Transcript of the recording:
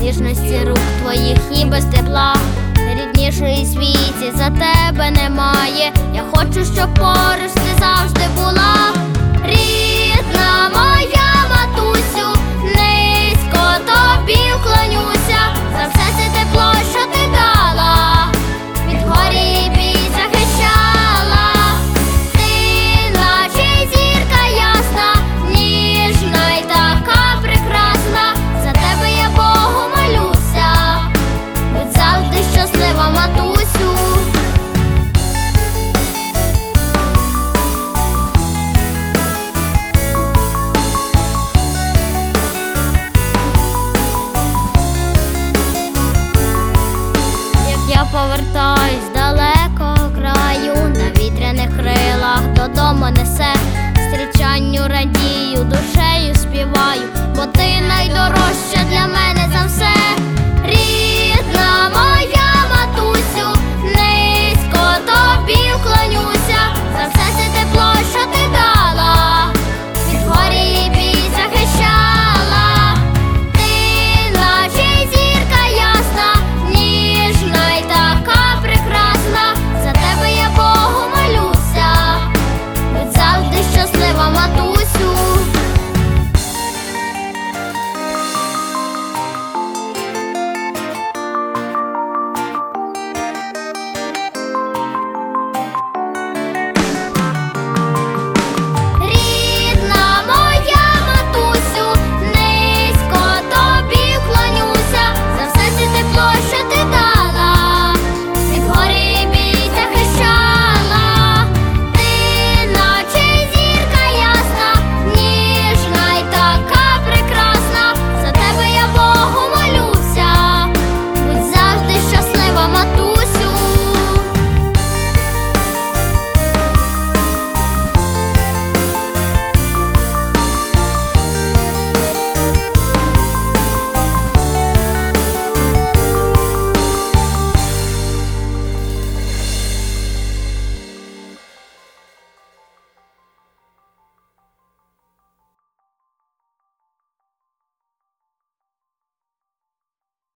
ніжності рук твоїх і без тепла. Ріднішої світі за тебе немає. Я хочу, щоб поруч ти завжди була. Рідна моя матусю, низько тобі вклонюся за все це тепло, що ти дала, від горі і бій захищала. Ти наче зірка ясна, ніжна й така прекрасна. За тебе я Богу молюся, будь завжди щаслива, матусю. Я повертаюсь з далекого краю, на вітряних крилах додому несе. Зустрічанню радію, душею співаю, бо ти найдорожча для мене.